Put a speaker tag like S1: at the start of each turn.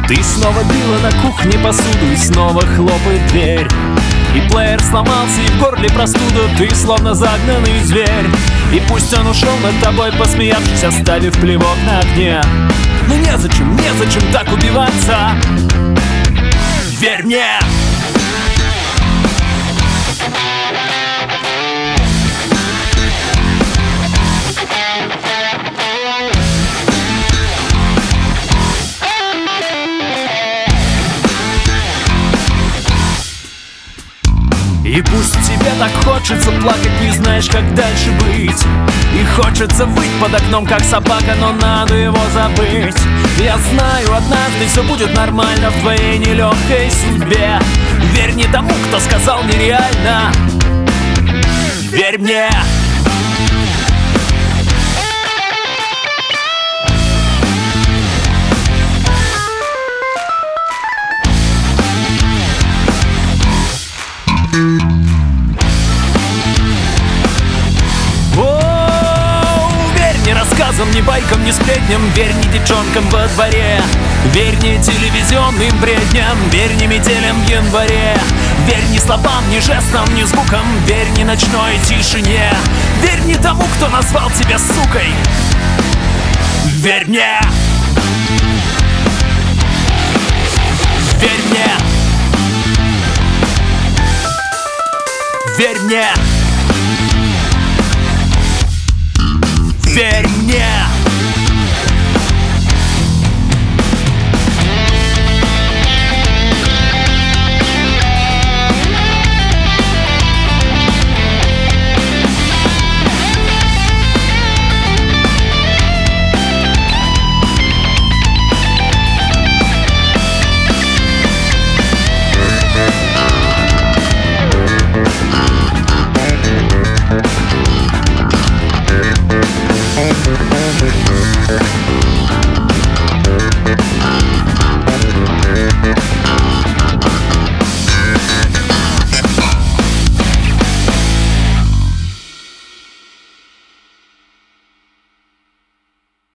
S1: Ты снова била на кухне посуду, и снова хлопает дверь. И плеер сломался, и в горле простуда, ты словно загнанный зверь. И пусть он ушел над тобой, посмеявшись, оставив плевок на окне. Но незачем так убиваться. Верь мне! И пусть тебе так хочется плакать, не знаешь, как дальше быть. И хочется выть под окном, как собака, но надо его забыть. Я знаю, однажды все будет нормально в твоей нелегкой судьбе. Верь не тому, кто сказал нереально. Верь мне! Верь ни рассказам, ни байкам, ни сплетням, верь ни девчонкам во дворе, верь ни телевизионным бредням, верь ни метелям в январе, верь ни словам, ни жестам, ни звукам, верь ни ночной тишине, верь ни тому, кто назвал тебя сукой. Верь мне! Верь мне! Верь мне! Верь мне!